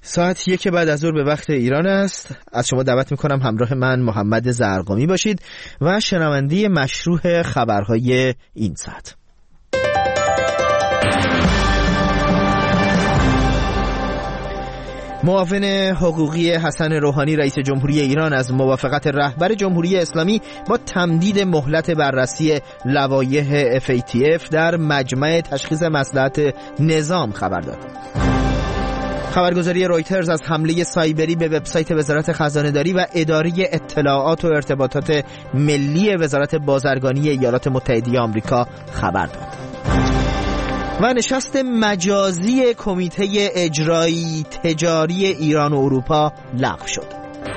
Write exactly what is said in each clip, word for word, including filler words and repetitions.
ساعت یک بعد از ظهر به وقت ایران است. از شما دعوت میکنم همراه من محمد زرقامی باشید و شنونده مشروع خبرهای این ساعت. معاون حقوقی حسن روحانی رئیس جمهوری ایران از موافقت رهبر جمهوری اسلامی با تمدید مهلت بررسی لوایح اف ای تی اف در مجمع تشخیص مصلحت نظام خبر داد. خبرگزاری رویترز از حمله سایبری به وبسایت وزارت خزانه‌داری و اداره اطلاعات و ارتباطات ملی وزارت بازرگانی ایالات متحده آمریکا خبر داد. و نشست مجازی کمیته اجرایی تجاری ایران و اروپا لغو شد.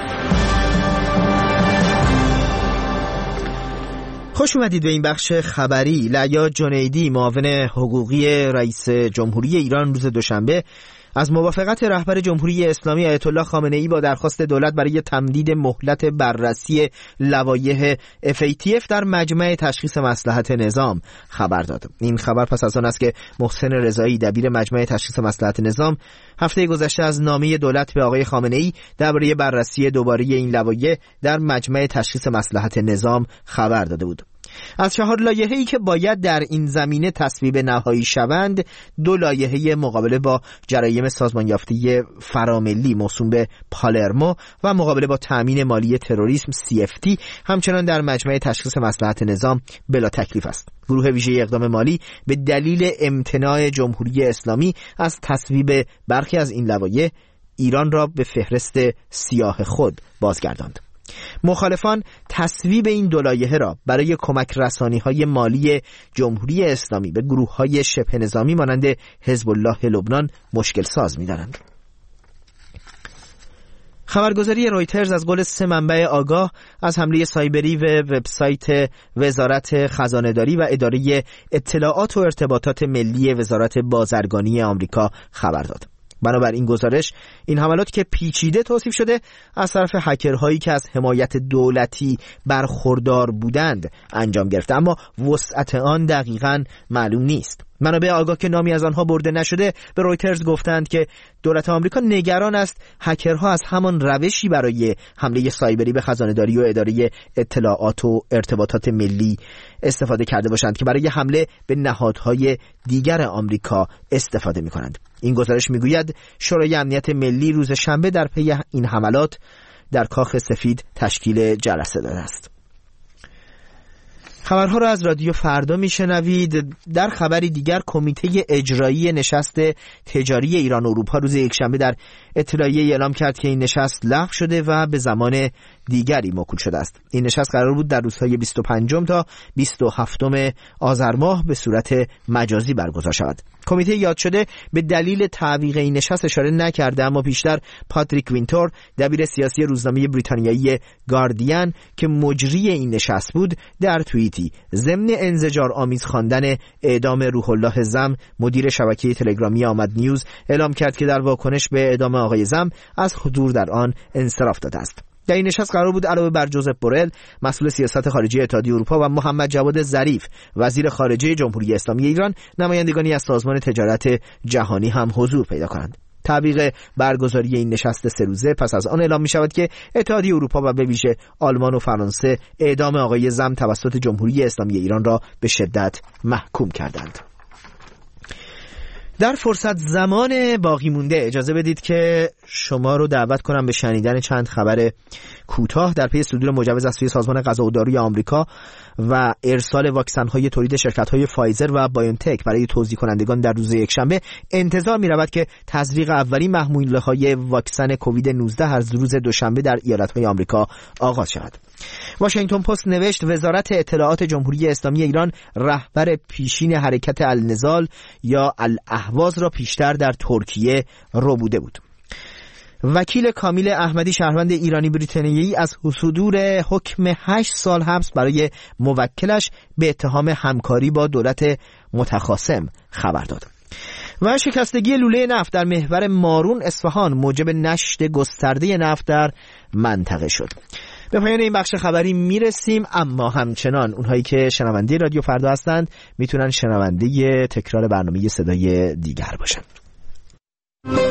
خوش اومدید به این بخش خبری. لعیا جنیدی معاون حقوقی رئیس جمهوری ایران روز دوشنبه از موافقت رهبر جمهوری اسلامی آیت الله خامنه ای با درخواست دولت برای تمدید مهلت بررسی لوایح اف ای تی اف در مجمع تشخیص مصلحت نظام خبر داد. این خبر پس از آن است که محسن رضایی دبیر مجمع تشخیص مصلحت نظام هفته گذشته از نامه دولت به آقای خامنه ای درباره بررسی دوباره این لوایح در مجمع تشخیص مصلحت نظام خبر داده بود. از چهار لایحه‌ای که باید در این زمینه تصویب نهایی شوند، دو لایحه مقابله با جرایم سازمان یافته فراملی موسوم به پالرمو و مقابله با تأمین مالی تروریسم سی اف تی همچنان در مجمع تشخیص مصلحت نظام بلا تکلیف است. گروه ویژه اقدام مالی به دلیل امتناع جمهوری اسلامی از تصویب برخی از این لوایح ایران را به فهرست سیاه خود بازگرداند. مخالفان تصویب این دو لایحه را برای کمک رسانی‌های مالی جمهوری اسلامی به گروه‌های شبه نظامی مانند حزب الله لبنان مشکل ساز می‌دانند. خبرگزاری رویترز از قول سه منبع آگاه از حمله سایبری به وبسایت وزارت خزانه‌داری و اداره اطلاعات و ارتباطات ملی وزارت بازرگانی آمریکا خبر داد. بنابر این گزارش این حملات که پیچیده توصیف شده از طرف هکرهایی که از حمایت دولتی برخوردار بودند انجام گرفته، اما وسعت آن دقیقاً معلوم نیست. منابع آگاه که نامی از آنها برده نشده به رویترز گفتند که دولت آمریکا نگران است هکرها از همان روشی برای حمله سایبری به خزانه‌داری و اداره اطلاعات و ارتباطات ملی استفاده کرده باشند که برای حمله به نهادهای دیگر آمریکا استفاده می‌کنند. این گزارش می‌گوید شورای امنیت ملی روز شنبه در پی این حملات در کاخ سفید تشکیل جلسه داده است. خبرها را از رادیو فردا میشنوید. در خبری دیگر کمیته اجرایی نشست تجاری ایران و اروپا روز یکشنبه در اطلاعیه اعلام کرد که این نشست لغو شده و به زمان دیگری موکول شده است. این نشست قرار بود در روزهای بیست و پنجم تا بیست و هفتم آذر ماه به صورت مجازی برگزار شود. کمیته یاد شده به دلیل تعویق این نشست اشاره نکرده، اما پیشتر پاتریک وینتور دبیر سیاسی روزنامه بریتانیایی گاردین که مجری این نشست بود در توییتی ضمن انزجار آمیز خواندن اعدام روح الله زم مدیر شبکه تلگرامی آمد نیوز اعلام کرد که در واکنش به اعدام آقای زم از حضور در آن انصراف داده است. در این نشست قرار بود علاوه بر جوزف بورل مسئول سیاست خارجی اتحادیه اروپا و محمد جواد ظریف وزیر خارجه جمهوری اسلامی ایران نمایندگانی از سازمان تجارت جهانی هم حضور پیدا کنند. تعویق برگزاری این نشست سه روزه پس از آن اعلام می شود که اتحادیه اروپا و به ویژه آلمان و فرانسه اعدام آقای زم توسط جمهوری اسلامی ایران را به شدت محکوم کردند. در فرصت زمان باقی مونده اجازه بدید که شما رو دعوت کنم به شنیدن چند خبر کوتاه در پی صدور مجوز از سوی سازمان غذا و داروی آمریکا و ارسال واکسن‌های تولید شرکت‌های فایزر و بایونتک برای توزیع کنندگان در روز یکشنبه انتظار می‌رود که تزریق اولین محموله‌های واکسن کووید نوزده از روز دوشنبه در ایالت‌های آمریکا آغاز شود. واشنگتن پست نوشت وزارت اطلاعات جمهوری اسلامی ایران رهبر پیشین حرکت النضال یا الاهواز را پیشتر در ترکیه ربوده بود. وکیل کامیل احمدی شهروند ایرانی بریتانیایی از صدور حکم هشت سال حبس برای موکلش به اتهام همکاری با دولت متخاصم خبر داد. و شکستگی لوله نفت در محور مارون اصفهان موجب نشت گسترده نفت در منطقه شد. به پایان این بخش خبری میرسیم، اما همچنان اونهایی که شنونده رادیو فردا هستند میتونن شنونده تکرار برنامه صدای دیگر باشن.